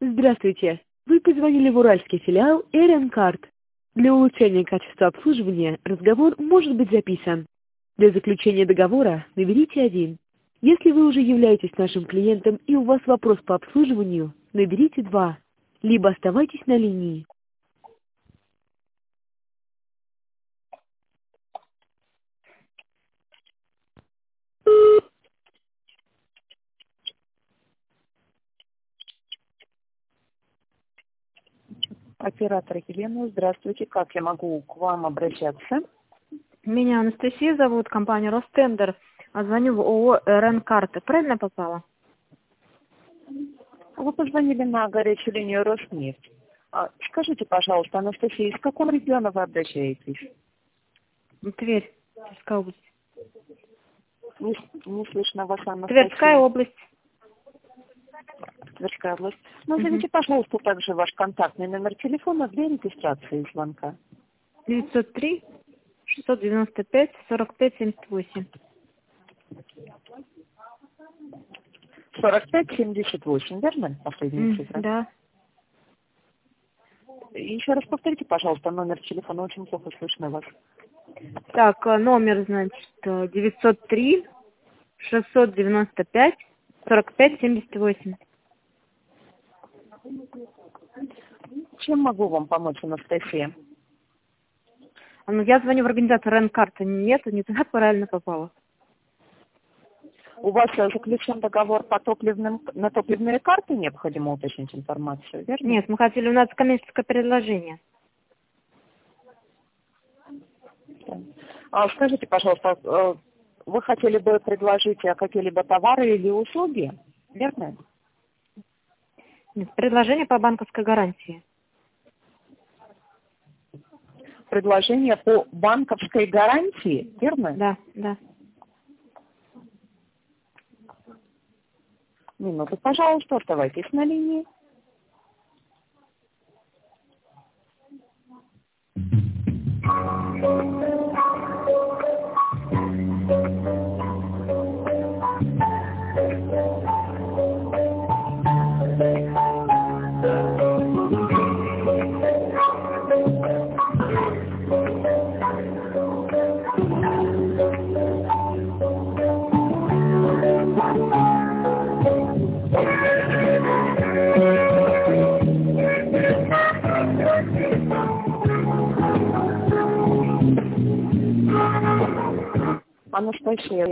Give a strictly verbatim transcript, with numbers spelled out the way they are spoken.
Здравствуйте! Вы позвонили в уральский филиал Эренкарт. Для улучшения качества обслуживания разговор может быть записан. Для заключения договора наберите один. Если вы уже являетесь нашим клиентом и у вас вопрос по обслуживанию, наберите два. Либо оставайтесь на линии. Оператор Елена, здравствуйте. Как я могу к вам обращаться? Меня Анастасия зовут, компания Ростендер. А звоню в ООО Ренкарты. Правильно попала? Вы позвонили на горячую линию Роснефть. А, скажите, пожалуйста, Анастасия, из какого региона вы обращаетесь? Тверь, Тверская область. Не, не слышно вас, Анастасия. Тверская область. Тверская область. Назовите, Угу. пожалуйста, также ваш контактный номер телефона для регистрации звонка. девятьсот три шестьсот девяносто пять сорок пять семьдесят восемь. сорок пять семьдесят восемь, верно? Последняя М, цифра. Да. Еще раз повторите, пожалуйста, номер телефона, очень плохо слышно вас. Так, а номер, значит, девятьсот три шестьсот девяносто пять сорок пять семьдесят восемь. Чем могу вам помочь, Анастасия? А, ну, я звоню в организацию Ренкарты. Нет, не туда правильно попала. У вас э, заключен договор по топливным, на топливные карты, необходимо уточнить информацию, верно? Нет, мы хотели, у нас коммерческое предложение. А, скажите, пожалуйста, э, вы хотели бы предложить э, какие-либо товары или услуги, верно? Нет, предложение по банковской гарантии. Предложение по банковской гарантии, верно? Да, да. Минуту, пожалуйста, оставайтесь на линии. Анастасия,